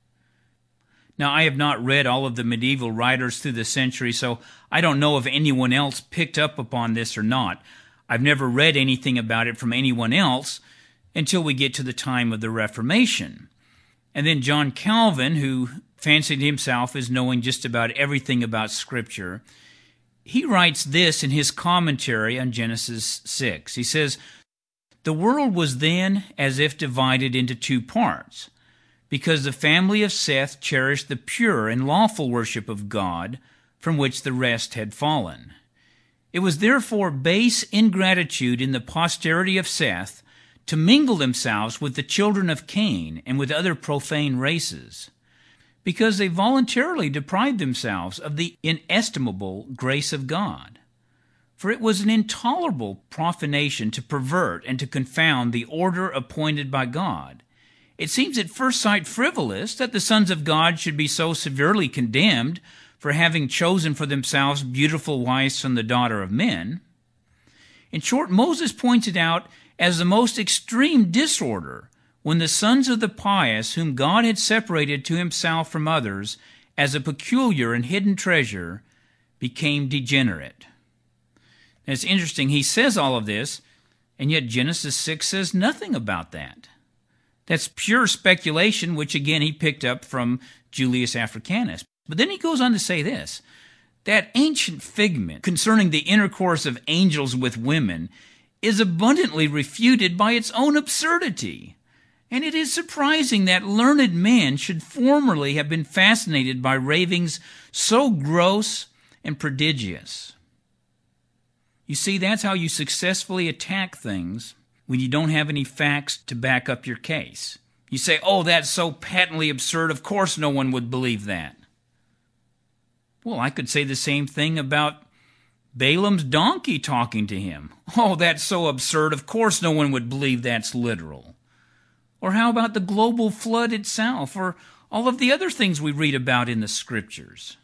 Now, I have not read all of the medieval writers through the century, so I don't know if anyone else picked up upon this or not. I've never read anything about it from anyone else until we get to the time of the Reformation. And then John Calvin, who fancied himself as knowing just about everything about Scripture, he writes this in his commentary on Genesis six. He says, "The world was then as if divided into two parts, because the family of Seth cherished the pure and lawful worship of God, from which the rest had fallen. It was therefore base ingratitude in the posterity of Seth to mingle themselves with the children of Cain and with other profane races, because they voluntarily deprived themselves of the inestimable grace of God. For it was an intolerable profanation to pervert and to confound the order appointed by God. It seems at first sight frivolous that the sons of God should be so severely condemned for having chosen for themselves beautiful wives from the daughter of men. In short, Moses points it out as the most extreme disorder when the sons of the pious, whom God had separated to himself from others as a peculiar and hidden treasure, became degenerate. And it's interesting, he says all of this, and yet Genesis six says nothing about that. That's pure speculation, which again he picked up from Julius Africanus. But then he goes on to say this, that ancient figment concerning the intercourse of angels with women is abundantly refuted by its own absurdity. And it is surprising that learned men should formerly have been fascinated by ravings so gross and prodigious. You see, that's how you successfully attack things when you don't have any facts to back up your case. You say, oh, that's so patently absurd, of course no one would believe that. Well, I could say the same thing about Balaam's donkey talking to him. Oh, that's so absurd, of course no one would believe that's literal. Or how about the global flood itself, or all of the other things we read about in the Scriptures?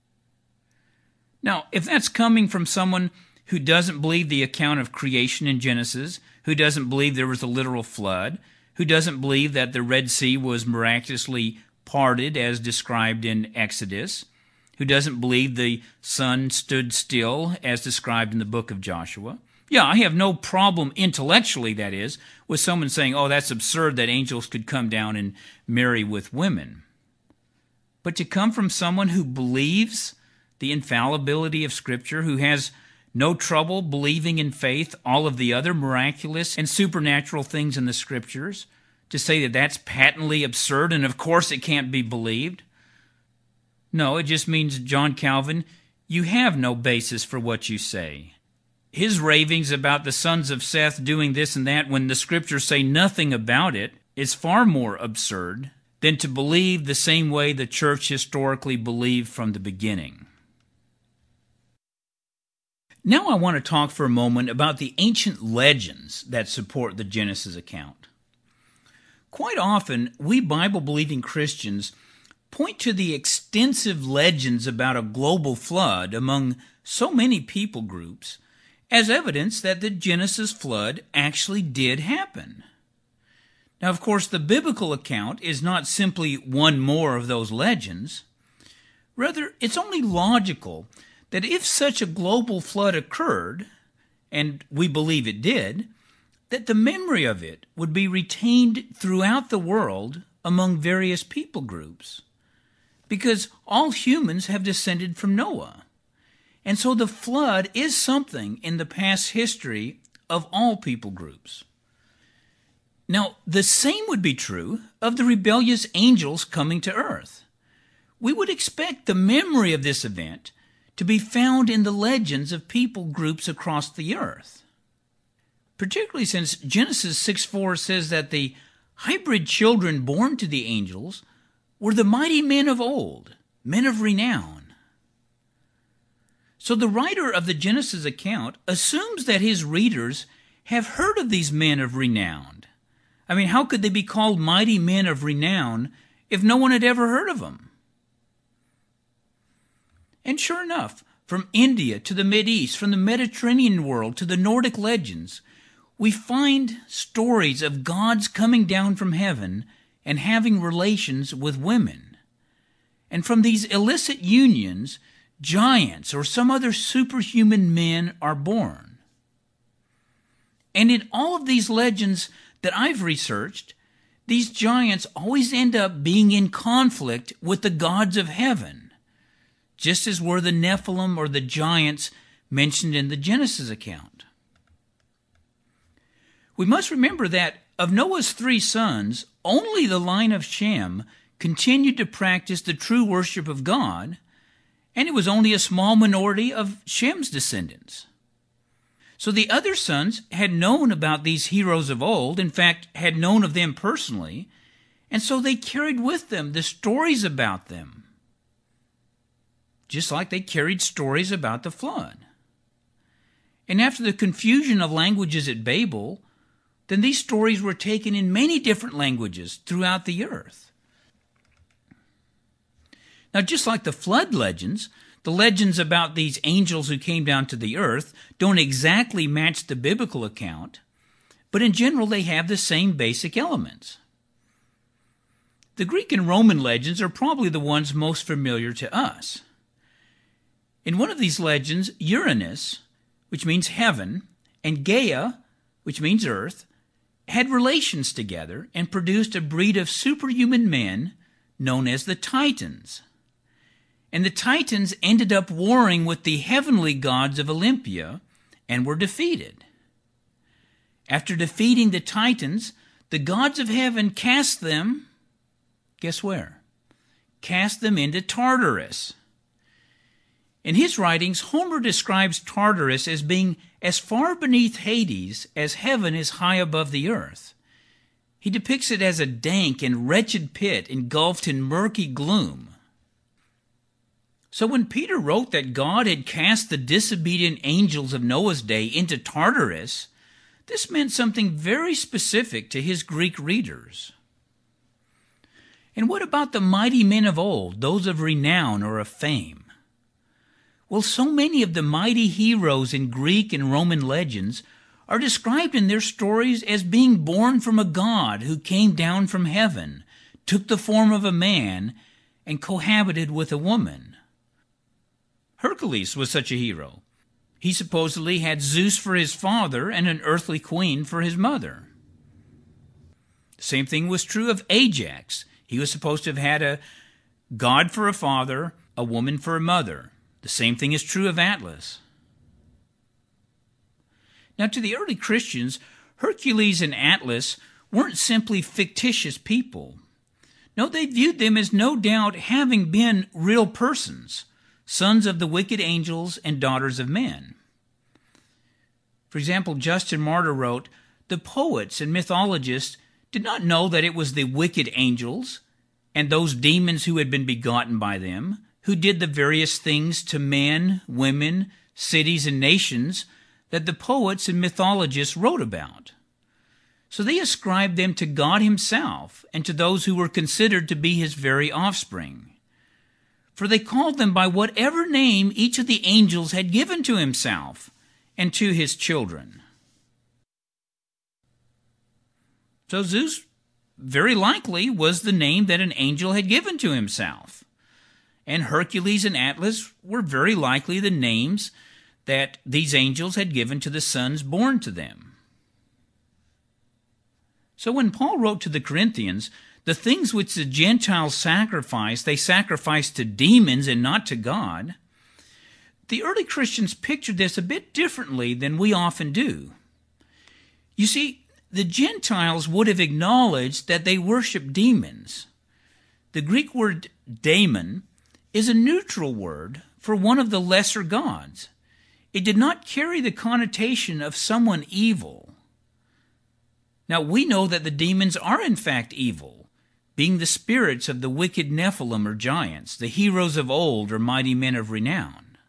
Now, if that's coming from someone who doesn't believe the account of creation in Genesis, who doesn't believe there was a literal flood, who doesn't believe that the Red Sea was miraculously parted as described in Exodus, who doesn't believe the sun stood still as described in the book of Joshua. Yeah, I have no problem intellectually, that is, with someone saying, oh, that's absurd that angels could come down and marry with women. But to come from someone who believes the infallibility of Scripture, who has no trouble believing in faith all of the other miraculous and supernatural things in the Scriptures, to say that that's patently absurd and of course it can't be believed. No, it just means, John Calvin, you have no basis for what you say. His ravings about the sons of Seth doing this and that when the Scriptures say nothing about it is far more absurd than to believe the same way the church historically believed from the beginning. Now I want to talk for a moment about the ancient legends that support the Genesis account. Quite often, we Bible-believing Christians point to the extensive legends about a global flood among so many people groups as evidence that the Genesis flood actually did happen. Now, of course, the biblical account is not simply one more of those legends. Rather, it's only logical that if such a global flood occurred, and we believe it did, that the memory of it would be retained throughout the world among various people groups, because all humans have descended from Noah. And so the flood is something in the past history of all people groups. Now, the same would be true of the rebellious angels coming to earth. We would expect the memory of this event to be found in the legends of people groups across the earth. Particularly since Genesis six four says that the hybrid children born to the angels were the mighty men of old, men of renown. So the writer of the Genesis account assumes that his readers have heard of these men of renown. I mean, how could they be called mighty men of renown if no one had ever heard of them? And sure enough, from India to the Mideast, from the Mediterranean world to the Nordic legends, we find stories of gods coming down from heaven and having relations with women. And from these illicit unions, giants or some other superhuman men are born. And in all of these legends that I've researched, these giants always end up being in conflict with the gods of heaven, just as were the Nephilim or the giants mentioned in the Genesis account. We must remember that of Noah's three sons, only the line of Shem continued to practice the true worship of God, and it was only a small minority of Shem's descendants. So the other sons had known about these heroes of old, in fact, had known of them personally, and so they carried with them the stories about them, just like they carried stories about the flood. And after the confusion of languages at Babel, then these stories were taken in many different languages throughout the earth. Now, just like the flood legends, the legends about these angels who came down to the earth don't exactly match the biblical account, but in general they have the same basic elements. The Greek and Roman legends are probably the ones most familiar to us. In one of these legends, Uranus, which means heaven, and Gaia, which means earth, had relations together and produced a breed of superhuman men known as the Titans. And the Titans ended up warring with the heavenly gods of Olympia and were defeated. After defeating the Titans, the gods of heaven cast them, guess where? Cast them into Tartarus. In his writings, Homer describes Tartarus as being as far beneath Hades as heaven is high above the earth. He depicts it as a dank and wretched pit engulfed in murky gloom. So when Peter wrote that God had cast the disobedient angels of Noah's day into Tartarus, this meant something very specific to his Greek readers. And what about the mighty men of old, those of renown or of fame? Well, so many of the mighty heroes in Greek and Roman legends are described in their stories as being born from a god who came down from heaven, took the form of a man, and cohabited with a woman. Hercules was such a hero. He supposedly had Zeus for his father and an earthly queen for his mother. The same thing was true of Ajax. He was supposed to have had a god for a father, a woman for a mother. The same thing is true of Atlas. Now, to the early Christians, Hercules and Atlas weren't simply fictitious people. No, they viewed them as no doubt having been real persons, sons of the wicked angels and daughters of men. For example, Justin Martyr wrote, "The poets and mythologists did not know that it was the wicked angels and those demons who had been begotten by them who did the various things to men, women, cities, and nations that the poets and mythologists wrote about. So they ascribed them to God himself and to those who were considered to be his very offspring. For they called them by whatever name each of the angels had given to himself and to his children." So Zeus very likely was the name that an angel had given to himself. And Hercules and Atlas were very likely the names that these angels had given to the sons born to them. So when Paul wrote to the Corinthians, the things which the Gentiles sacrificed, they sacrificed to demons and not to God, the early Christians pictured this a bit differently than we often do. You see, the Gentiles would have acknowledged that they worship demons. The Greek word daemon is a neutral word for one of the lesser gods. It did not carry the connotation of someone evil. Now, we know that the demons are in fact evil, being the spirits of the wicked Nephilim or giants, the heroes of old or mighty men of renown.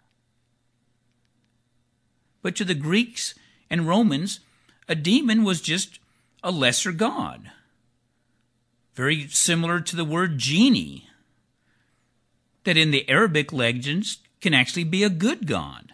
But to the Greeks and Romans, a demon was just a lesser god, very similar to the word genie, that in the Arabic legends can actually be a good god.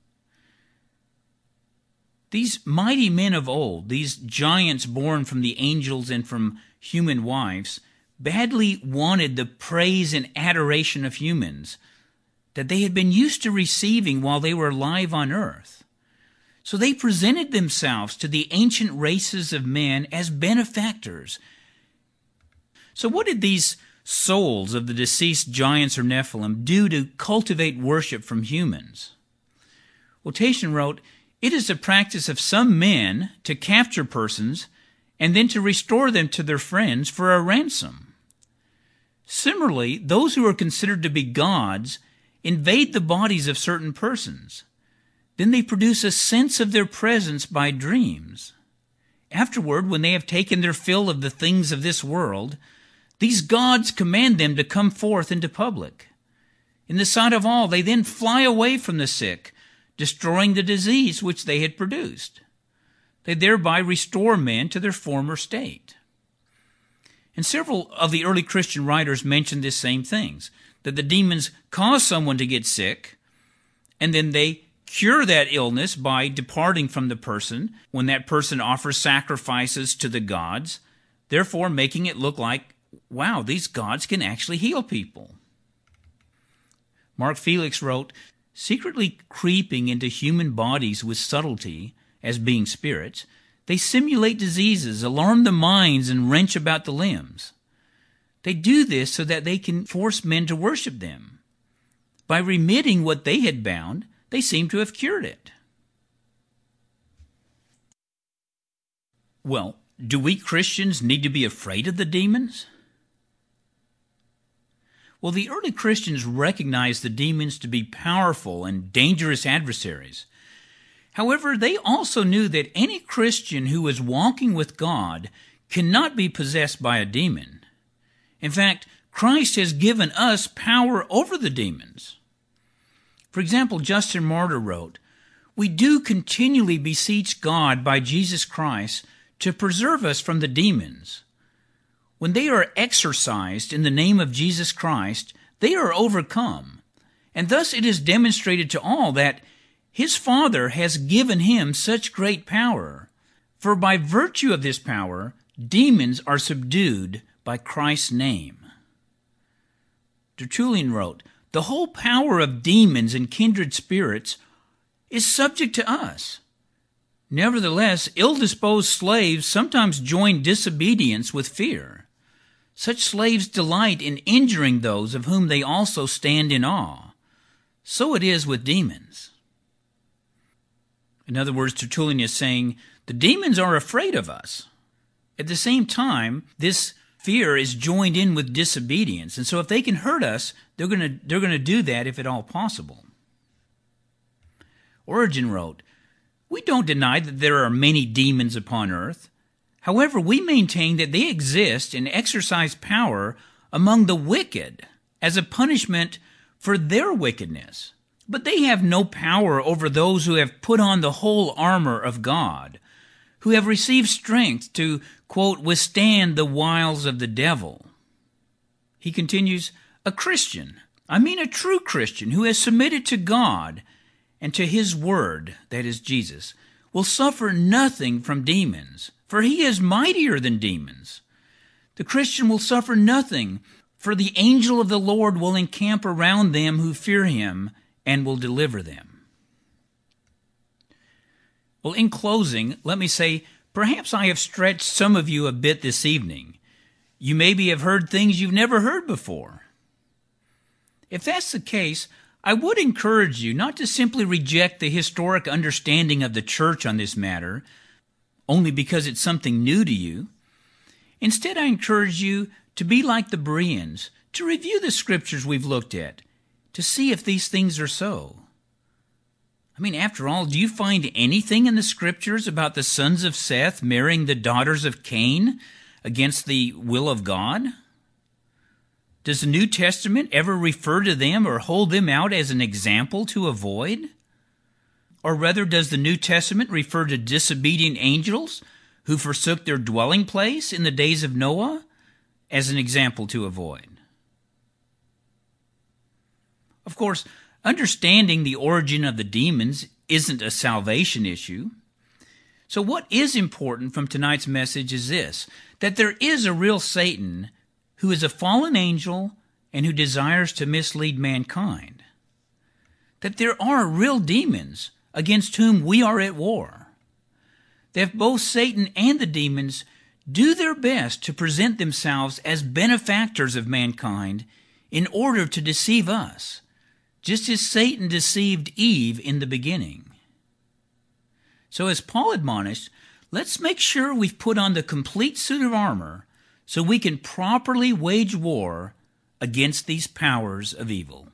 These mighty men of old, these giants born from the angels and from human wives, badly wanted the praise and adoration of humans that they had been used to receiving while they were alive on earth. So they presented themselves to the ancient races of men as benefactors. So what did these souls of the deceased giants or Nephilim do to cultivate worship from humans? Well, Tatian wrote, "It is the practice of some men to capture persons and then to restore them to their friends for a ransom. Similarly, those who are considered to be gods invade the bodies of certain persons. Then they produce a sense of their presence by dreams. Afterward, when they have taken their fill of the things of this world, these gods command them to come forth into public. In the sight of all, they then fly away from the sick, destroying the disease which they had produced. They thereby restore men to their former state. And several of the early Christian writers mentioned these same things, that the demons cause someone to get sick, and then they cure that illness by departing from the person when that person offers sacrifices to the gods, therefore making it look like, wow, these gods can actually heal people. Mark Felix wrote, secretly creeping into human bodies with subtlety, as being spirits, they simulate diseases, alarm the minds, and wrench about the limbs. They do this so that they can force men to worship them. By remitting what they had bound, they seem to have cured it. Well, do we Christians need to be afraid of the demons? Well, the early Christians recognized the demons to be powerful and dangerous adversaries. However, they also knew that any Christian who is walking with God cannot be possessed by a demon. In fact, Christ has given us power over the demons. For example, Justin Martyr wrote, "We do continually beseech God by Jesus Christ to preserve us from the demons. When they are exorcised in the name of Jesus Christ, they are overcome. And thus it is demonstrated to all that his Father has given him such great power. For by virtue of this power, demons are subdued by Christ's name." Tertullian wrote, "The whole power of demons and kindred spirits is subject to us. Nevertheless, ill-disposed slaves sometimes join disobedience with fear. Such slaves delight in injuring those of whom they also stand in awe. So it is with demons." In other words, Tertullian is saying, the demons are afraid of us. At the same time, this fear is joined in with disobedience. And so if they can hurt us, they're going to they're going to do that if at all possible. Origen wrote, "We don't deny that there are many demons upon earth. However, we maintain that they exist and exercise power among the wicked as a punishment for their wickedness. But they have no power over those who have put on the whole armor of God, who have received strength to, quote, withstand the wiles of the devil." He continues, "A Christian, I mean a true Christian who has submitted to God and to his word, that is Jesus, will suffer nothing from demons, for he is mightier than demons. The Christian will suffer nothing, for the angel of the Lord will encamp around them who fear him and will deliver them." Well, in closing, let me say, perhaps I have stretched some of you a bit this evening. You maybe have heard things you've never heard before. If that's the case, I would encourage you not to simply reject the historic understanding of the church on this matter, only because it's something new to you. Instead, I encourage you to be like the Bereans, to review the scriptures we've looked at, to see if these things are so. I mean, after all, do you find anything in the scriptures about the sons of Seth marrying the daughters of Cain against the will of God? Does the New Testament ever refer to them or hold them out as an example to avoid? Or rather, does the New Testament refer to disobedient angels who forsook their dwelling place in the days of Noah as an example to avoid? Of course, understanding the origin of the demons isn't a salvation issue. So what is important from tonight's message is this, that there is a real Satan who is a fallen angel and who desires to mislead mankind. That there are real demons against whom we are at war. That both Satan and the demons do their best to present themselves as benefactors of mankind in order to deceive us, just as Satan deceived Eve in the beginning. So as Paul admonished, let's make sure we've put on the complete suit of armor so we can properly wage war against these powers of evil.